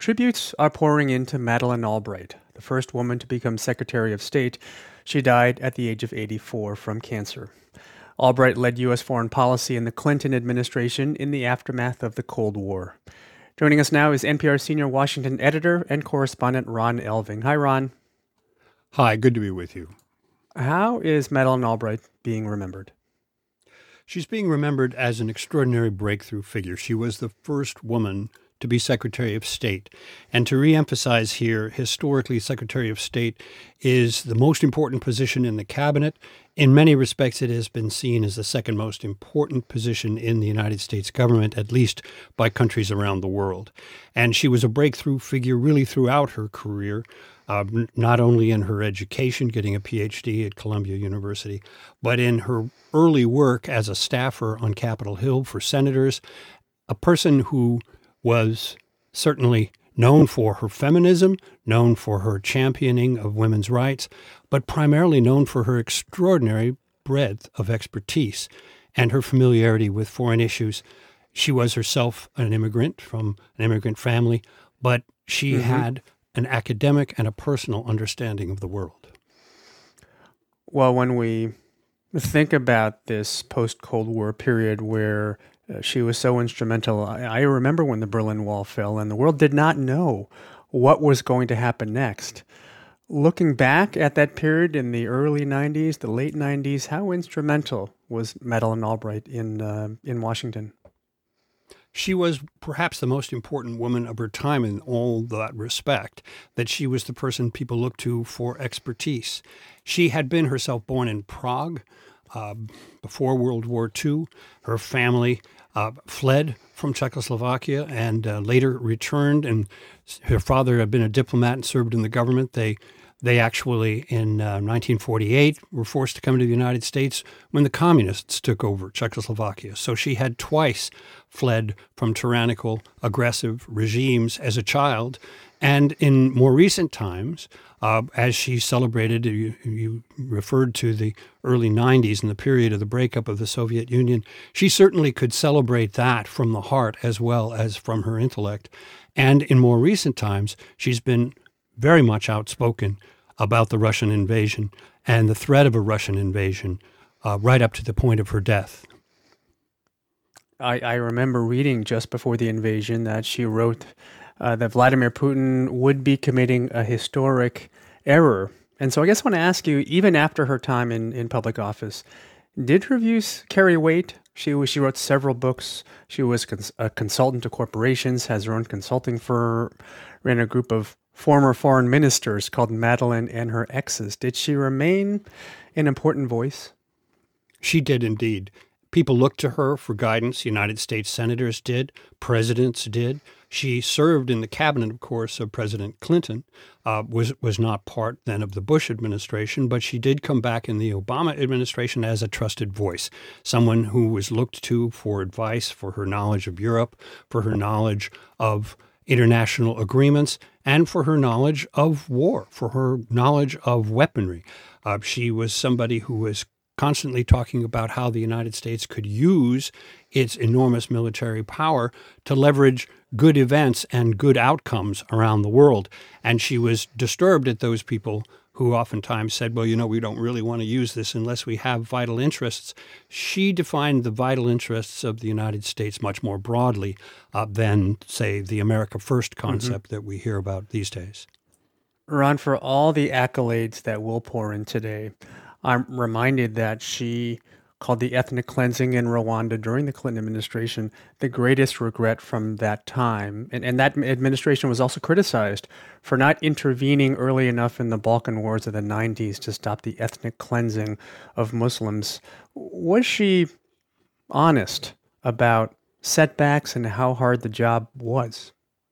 Tributes are pouring into Madeleine Albright, the first woman to become Secretary of State. She died at the age of 84 from cancer. Albright led U.S. foreign policy in the Clinton administration in the aftermath of the Cold War. Joining us now is NPR senior Washington editor and correspondent Ron Elving. Hi, Ron. Hi, good to be with you. How is Madeleine Albright being remembered? She's being remembered as an extraordinary breakthrough figure. She was the first woman to be Secretary of State. And to reemphasize here, historically, Secretary of State is the most important position in the cabinet. In many respects, it has been seen as the second most important position in the United States government, at least by countries around the world. And she was a breakthrough figure really throughout her career, not only in her education, getting a PhD at Columbia University, but in her early work as a staffer on Capitol Hill for senators, a person who was certainly known for her feminism, known for her championing of women's rights, but primarily known for her extraordinary breadth of expertise and her familiarity with foreign issues. She was herself an immigrant from an immigrant family, but she had an academic and a personal understanding of the world. Well, when we think about this post-Cold War period where she was so instrumental, I remember when the Berlin Wall fell and the world did not know what was going to happen next. Looking back at that period in the early 90s, the late 90s, how instrumental was Madeleine Albright in Washington? She was perhaps the most important woman of her time in all that respect, that she was the person people looked to for expertise. She had been herself born in Prague before World War II. Her family fled from Czechoslovakia and later returned, and her father had been a diplomat and served in the government. They actually, in 1948, were forced to come to the United States when the communists took over Czechoslovakia. So she had twice fled from tyrannical, aggressive regimes as a child. And in more recent times, as she celebrated, you referred to the early 90s and the period of the breakup of the Soviet Union, she certainly could celebrate that from the heart as well as from her intellect. And in more recent times, she's been very much outspoken about the Russian invasion and the threat of a Russian invasion right up to the point of her death. I remember reading just before the invasion that she wrote that Vladimir Putin would be committing a historic error. And so I guess I want to ask you, even after her time in public office, did her views carry weight? She wrote several books. She was a consultant to corporations, has her own consulting firm, ran a group of former foreign ministers called Madeleine and Her Exes. Did she remain an important voice? She did indeed. People looked to her for guidance. United States senators did. Presidents did. She served in the cabinet, of course, of President Clinton, was not part then of the Bush administration, but she did come back in the Obama administration as a trusted voice, someone who was looked to for advice, for her knowledge of Europe, for her knowledge of international agreements, and for her knowledge of war, for her knowledge of weaponry. She was somebody who was constantly talking about how the United States could use its enormous military power to leverage good events and good outcomes around the world. And she was disturbed at those people who oftentimes said, well, we don't really want to use this unless we have vital interests. She defined the vital interests of the United States much more broadly than, say, the America First concept that we hear about these days. Ron, for all the accolades that we'll pour in today, I'm reminded that she called the ethnic cleansing in Rwanda during the Clinton administration the greatest regret from that time. And that administration was also criticized for not intervening early enough in the Balkan Wars of the 90s to stop the ethnic cleansing of Muslims. Was she honest about setbacks and how hard the job was?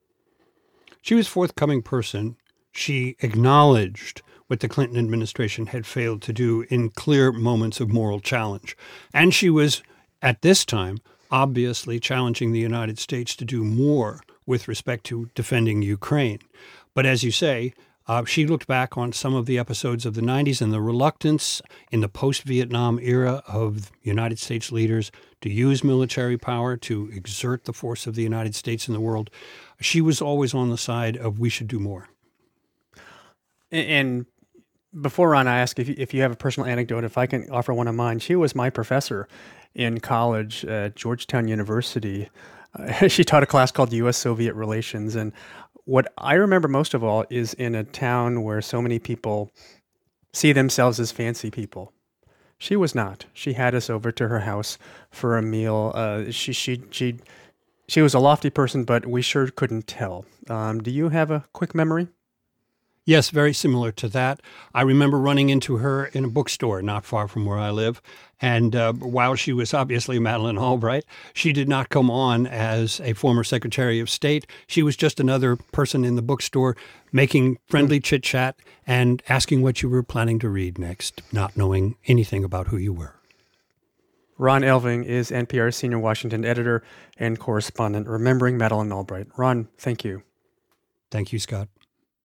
She was a forthcoming person. She acknowledged what the Clinton administration had failed to do in clear moments of moral challenge. And she was, at this time, obviously challenging the United States to do more with respect to defending Ukraine. But as you say, She looked back on some of the episodes of the 90s and the reluctance in the post-Vietnam era of United States leaders to use military power to exert the force of the United States in the world. She was always on the side of we should do more. And before, Ron, I ask if you have a personal anecdote, if I can offer one of mine. She was my professor in college at Georgetown University. She taught a class called U.S.-Soviet Relations. And what I remember most of all is in a town where so many people see themselves as fancy people. She was not. She had us over to her house for a meal. She was a lofty person, but we sure couldn't tell. Do you have a quick memory? Yes, very similar to that. I remember running into her in a bookstore not far from where I live. And while she was obviously Madeleine Albright, she did not come on as a former Secretary of State. She was just another person in the bookstore making friendly chit-chat and asking what you were planning to read next, not knowing anything about who you were. Ron Elving is NPR's senior Washington editor and correspondent, remembering Madeleine Albright. Ron, thank you. Thank you, Scott.